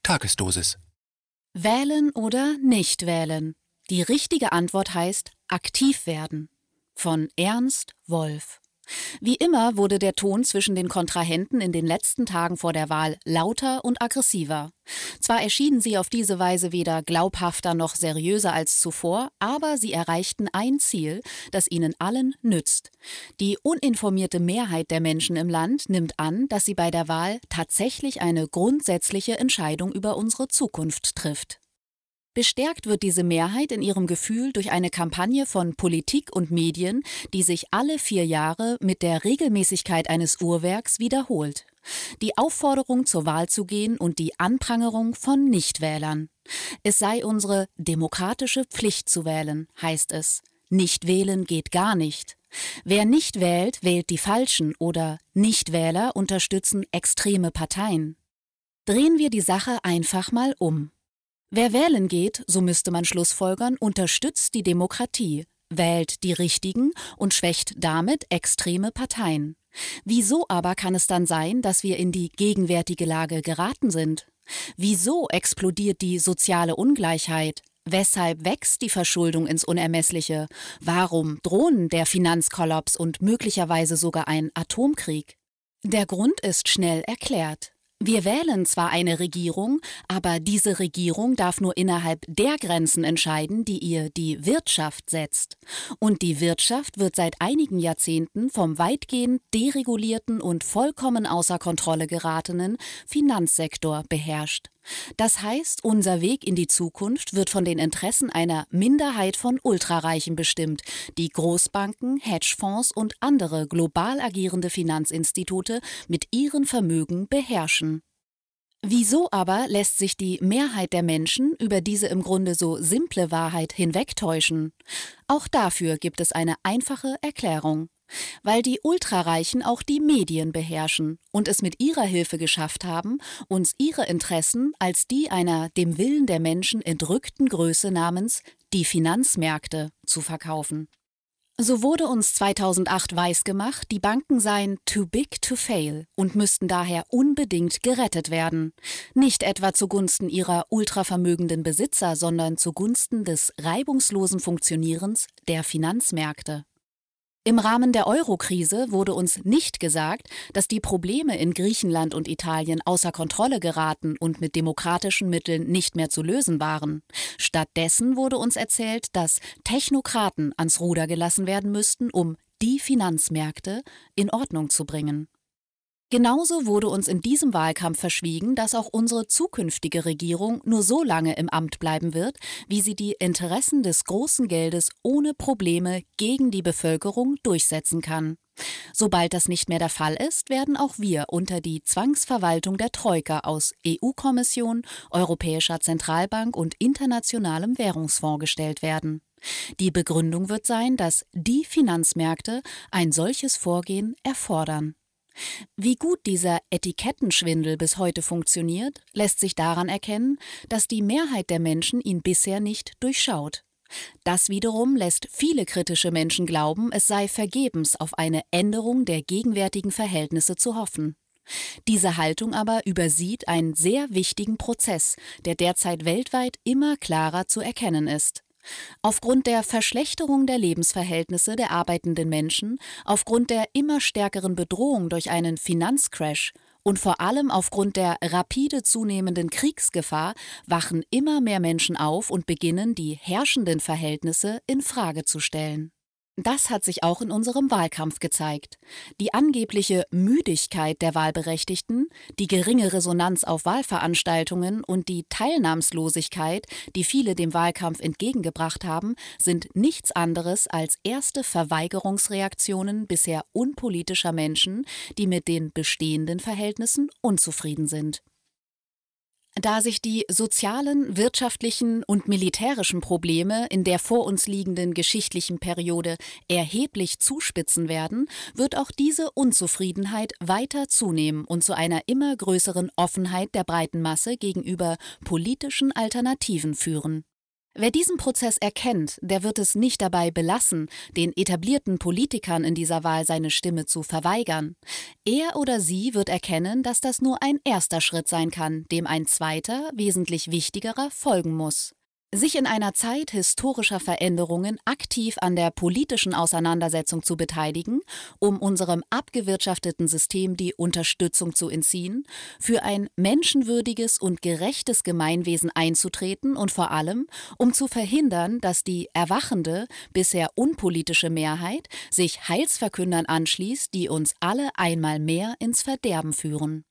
Tagesdosis. Wählen oder nicht wählen? Die richtige Antwort heißt aktiv werden. Von Ernst Wolf. Wie immer wurde der Ton zwischen den Kontrahenten in den letzten Tagen vor der Wahl lauter und aggressiver. Zwar erschienen sie auf diese Weise weder glaubhafter noch seriöser als zuvor, aber sie erreichten ein Ziel, das ihnen allen nützt. Die uninformierte Mehrheit der Menschen im Land nimmt an, dass sie bei der Wahl tatsächlich eine grundsätzliche Entscheidung über unsere Zukunft trifft. Bestärkt wird diese Mehrheit in ihrem Gefühl durch eine Kampagne von Politik und Medien, die sich alle 4 Jahre mit der Regelmäßigkeit eines Uhrwerks wiederholt. Die Aufforderung, zur Wahl zu gehen und die Anprangerung von Nichtwählern. Es sei unsere demokratische Pflicht zu wählen, heißt es. Nicht wählen geht gar nicht. Wer nicht wählt, wählt die Falschen oder Nichtwähler unterstützen extreme Parteien. Drehen wir die Sache einfach mal um. Wer wählen geht, so müsste man schlussfolgern, unterstützt die Demokratie, wählt die Richtigen und schwächt damit extreme Parteien. Wieso aber kann es dann sein, dass wir in die gegenwärtige Lage geraten sind? Wieso explodiert die soziale Ungleichheit? Weshalb wächst die Verschuldung ins Unermessliche? Warum drohen der Finanzkollaps und möglicherweise sogar ein Atomkrieg? Der Grund ist schnell erklärt. Wir wählen zwar eine Regierung, aber diese Regierung darf nur innerhalb der Grenzen entscheiden, die ihr die Wirtschaft setzt. Und die Wirtschaft wird seit einigen Jahrzehnten vom weitgehend deregulierten und vollkommen außer Kontrolle geratenen Finanzsektor beherrscht. Das heißt, unser Weg in die Zukunft wird von den Interessen einer Minderheit von Ultrareichen bestimmt, die Großbanken, Hedgefonds und andere global agierende Finanzinstitute mit ihren Vermögen beherrschen. Wieso aber lässt sich die Mehrheit der Menschen über diese im Grunde so simple Wahrheit hinwegtäuschen? Auch dafür gibt es eine einfache Erklärung. Weil die Ultrareichen auch die Medien beherrschen und es mit ihrer Hilfe geschafft haben, uns ihre Interessen als die einer dem Willen der Menschen entrückten Größe namens die Finanzmärkte zu verkaufen. So wurde uns 2008 weisgemacht, die Banken seien too big to fail und müssten daher unbedingt gerettet werden. Nicht etwa zugunsten ihrer ultravermögenden Besitzer, sondern zugunsten des reibungslosen Funktionierens der Finanzmärkte. Im Rahmen der Euro-Krise wurde uns nicht gesagt, dass die Probleme in Griechenland und Italien außer Kontrolle geraten und mit demokratischen Mitteln nicht mehr zu lösen waren. Stattdessen wurde uns erzählt, dass Technokraten ans Ruder gelassen werden müssten, um die Finanzmärkte in Ordnung zu bringen. Genauso wurde uns in diesem Wahlkampf verschwiegen, dass auch unsere zukünftige Regierung nur so lange im Amt bleiben wird, wie sie die Interessen des großen Geldes ohne Probleme gegen die Bevölkerung durchsetzen kann. Sobald das nicht mehr der Fall ist, werden auch wir unter die Zwangsverwaltung der Troika aus EU-Kommission, Europäischer Zentralbank und Internationalem Währungsfonds gestellt werden. Die Begründung wird sein, dass die Finanzmärkte ein solches Vorgehen erfordern. Wie gut dieser Etikettenschwindel bis heute funktioniert, lässt sich daran erkennen, dass die Mehrheit der Menschen ihn bisher nicht durchschaut. Das wiederum lässt viele kritische Menschen glauben, es sei vergebens auf eine Änderung der gegenwärtigen Verhältnisse zu hoffen. Diese Haltung aber übersieht einen sehr wichtigen Prozess, der derzeit weltweit immer klarer zu erkennen ist. Aufgrund der Verschlechterung der Lebensverhältnisse der arbeitenden Menschen, aufgrund der immer stärkeren Bedrohung durch einen Finanzcrash und vor allem aufgrund der rapide zunehmenden Kriegsgefahr wachen immer mehr Menschen auf und beginnen, die herrschenden Verhältnisse in Frage zu stellen. Das hat sich auch in unserem Wahlkampf gezeigt. Die angebliche Müdigkeit der Wahlberechtigten, die geringe Resonanz auf Wahlveranstaltungen und die Teilnahmslosigkeit, die viele dem Wahlkampf entgegengebracht haben, sind nichts anderes als erste Verweigerungsreaktionen bisher unpolitischer Menschen, die mit den bestehenden Verhältnissen unzufrieden sind. Da sich die sozialen, wirtschaftlichen und militärischen Probleme in der vor uns liegenden geschichtlichen Periode erheblich zuspitzen werden, wird auch diese Unzufriedenheit weiter zunehmen und zu einer immer größeren Offenheit der breiten Masse gegenüber politischen Alternativen führen. Wer diesen Prozess erkennt, der wird es nicht dabei belassen, den etablierten Politikern in dieser Wahl seine Stimme zu verweigern. Er oder sie wird erkennen, dass das nur ein erster Schritt sein kann, dem ein zweiter, wesentlich wichtigerer folgen muss. Sich in einer Zeit historischer Veränderungen aktiv an der politischen Auseinandersetzung zu beteiligen, um unserem abgewirtschafteten System die Unterstützung zu entziehen, für ein menschenwürdiges und gerechtes Gemeinwesen einzutreten und vor allem, um zu verhindern, dass die erwachende, bisher unpolitische Mehrheit sich Heilsverkündern anschließt, die uns alle einmal mehr ins Verderben führen.